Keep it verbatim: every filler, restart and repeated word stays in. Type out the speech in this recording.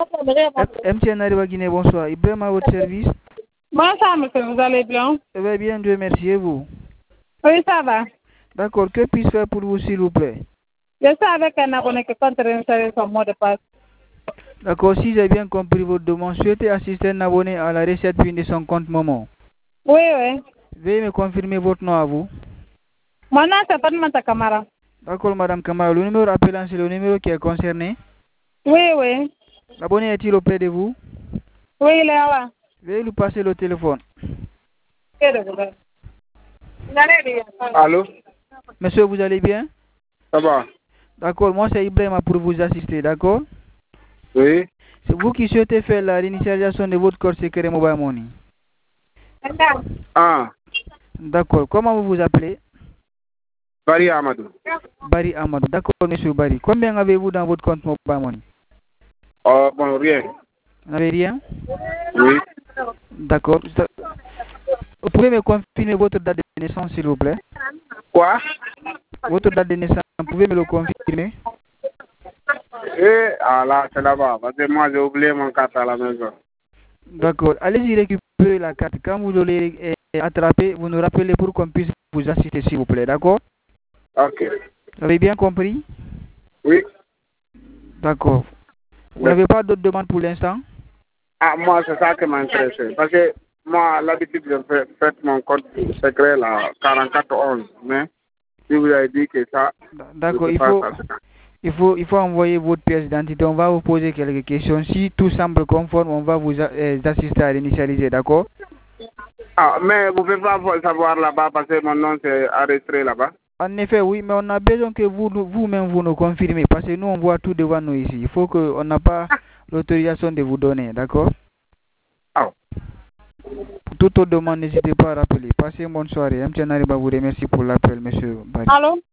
M T N Arriva Guinée, bonsoir. Ibrahim à votre service. Bonsoir, monsieur, vous allez bien? Ça va bien, Dieu merci, et vous? Oui, ça va. D'accord, que puis-je faire pour vous, s'il vous plaît? Je suis avec un abonné qui compte réinsérer son mot de passe. D'accord, si j'ai bien compris votre demande, souhaitez assister un abonné à la recette PIN de son compte Momo. Oui, oui. Veuillez me confirmer votre nom à vous. Mon nom, c'est Fatmata Kamara. D'accord, Madame Kamara, le numéro appelant, c'est le numéro qui est concerné. Oui, oui. L'abonné est-il auprès de vous? Oui, il est là. Veuillez lui passer le téléphone. Allô? Monsieur, vous allez bien? Ça va? D'accord, moi c'est Ibrahim pour vous assister, d'accord? Oui. C'est vous qui souhaitez faire la réinitialisation de votre code secret Mobile Money. Ah, D'accord, comment vous vous appelez? Bari Amadou. Bari Amadou, d'accord, monsieur Bari. Combien avez-vous dans votre compte Mobile Money? Oh, bon, rien. Vous n'avez rien? Oui. D'accord. Vous pouvez me confirmer votre date de naissance, s'il vous plaît? Quoi? Votre date de naissance, vous pouvez me le confirmer? Eh, ah là, c'est là-bas. Parce que moi, j'ai oublié mon carte à la maison. D'accord. Allez-y récupérer la carte. Quand vous l'aurez attrapée, vous nous rappelez pour qu'on puisse vous assister, s'il vous plaît. D'accord? Ok. Vous avez bien compris? Oui. D'accord. Vous n'avez pas d'autres demandes pour l'instant? Ah, moi, c'est ça qui m'intéresse. Parce que moi, l'habitude, je fais, fais mon code secret, là, quarante-quatre onze. Mais si vous avez dit que ça, d'accord, il faut, il, faut, il faut envoyer votre pièce d'identité. On va vous poser quelques questions. Si tout semble conforme, on va vous euh, assister à l'initialiser. D'accord? Ah, mais vous ne pouvez pas savoir là-bas parce que mon nom c'est enregistré là-bas. En effet, oui, mais on a besoin que vous, vous-même, vous nous confirmez, parce que nous, on voit tout devant nous ici. Il faut qu'on n'a pas l'autorisation de vous donner, d'accord? Ah. Pour toute autre demande, n'hésitez pas à rappeler. Passez une bonne soirée. M. T N Arriva vous remercie pour l'appel, monsieur Bari. Allô?